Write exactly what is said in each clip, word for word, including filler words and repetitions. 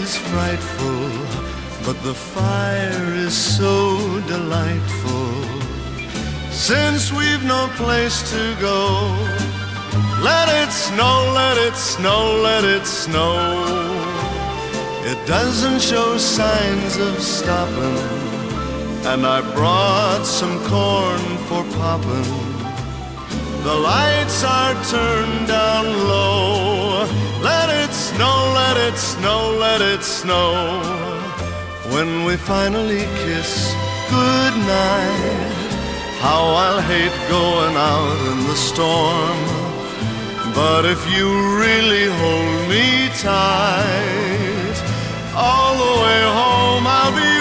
is frightful, but the fire is so delightful. Since we've no place to go, let it snow, let it snow, let it snow. It doesn't show signs of stopping, and I brought some corn for popping. The lights are turned down low. Let it snow, let it snow, let it snow. When we finally kiss goodnight, how I'll hate going out in the storm. But if you really hold me tight, all the way home I'll be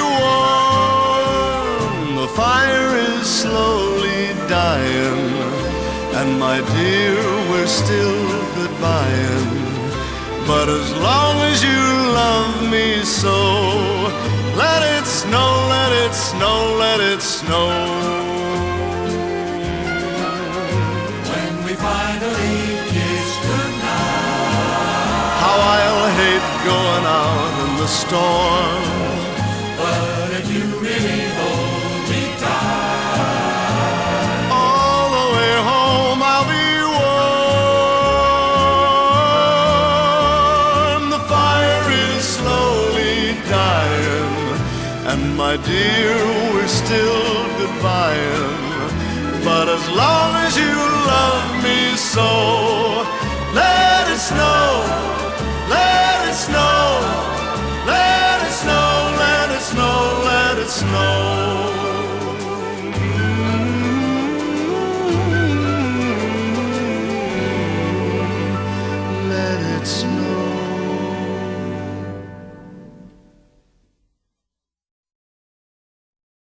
warm. The fire is slowly dying, and my dear, we're still goodbying. But as long as you love me so, let it snow, let it snow, let it snow. When we finally kiss goodnight, how I'll hate going out in the storm. but if you really hold me tight, All the way home I'll be warm. The fire is slowly dying, and my dear, we're still goodbying. But as long as you love me so, let it snow, let it snow.